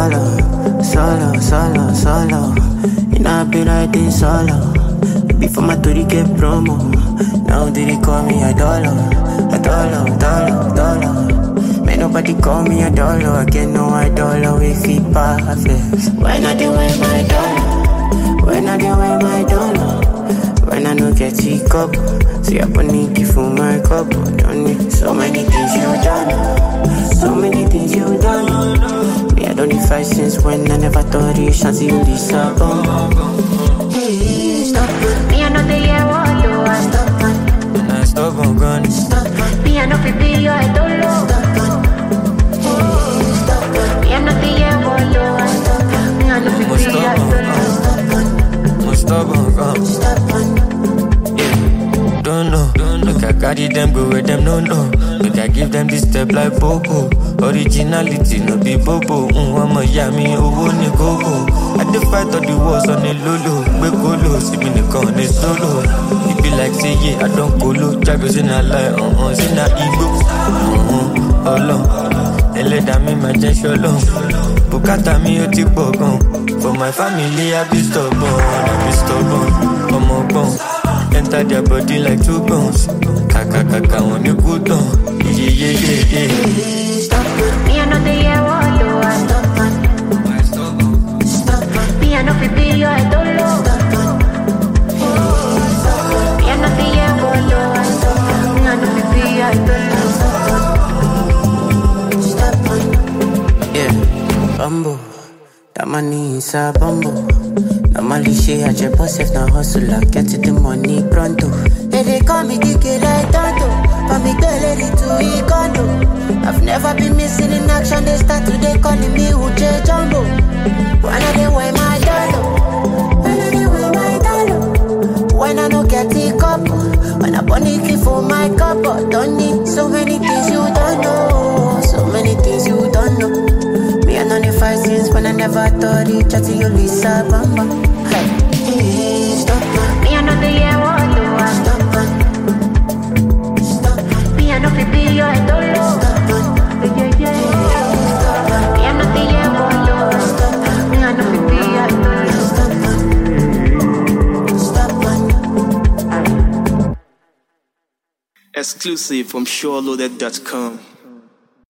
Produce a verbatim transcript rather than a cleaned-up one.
solo, solo, solo, solo. You know I be like this solo. Before my three get promo, now they call me a dollar, a dollar, dollar, dollar. May nobody call me a dollar, I get no I dollar with it perfect. When I do with my dollar, when I do with my dollar, when I no get it cup, see I put Nicky for my cup. Don't need so many things you done, so many things you done. Me I don't need fight since when I never thought it chance you disappoint. Hey, stop it. Me I know the year what you are. Stop it. Nah, stop on gun. Stop it. Me I know fi be your idol. Stop it. Hey, stop it. Me I know the year what you are. Me I know fi be your idol. Stop on gun. Stop it. Yeah, don't know. Look, I carry them, go where them no no. Look, I give them this step like Popo. Originality, no be Bobo. Mm, I'm a yummy, oh, ni go-go. I dey fight all the wars on the lolo. We go low, see me the con, it's solo. It be like, say, yeah, I don't go low. Jaggers in a lie, uh-uh, in a ego. Uh-uh, all on. Ele da me, my gesture long. Bukata me, yo, tipo gon. For my family, I be stubborn, I be stubborn. I'm a bone. Enter their body like two bones. Kaka kaka when you go down. Yeah yeah yeah yeah. Stop it. Me I know the year what you are. Stop it. Stop it. Me I know fi be your idol. Stop it. Me I know the year what you are. Me I know fi be your idol. Stop it. Yeah, bumbo. That money is a bumbo. Normally she a jet boss if not hustle, I get to the money pronto. Hey, they call me D K like Tonto, but me girl ready to eat condo. I've never been missing in action, they start today calling me Uche Jumbo. When I dey wear my dollar, when I dey wear my dollar, when I no get it cup, when I bunny key for my cup, don't need so many things you don't know, so many things you don't know. Me and only five since when I never thought it, chatty you Lisa Bamba. Hey, stop it. Me I know the year what you are. Stop it. Stop it. Me I know fi be your idol. Stop it. Yeah yeah yeah. Stop it. Me I know the year what you are. Stop it. Me I know fi be your idol. Stop it. Stop it. Exclusive from SureLoaded dot com.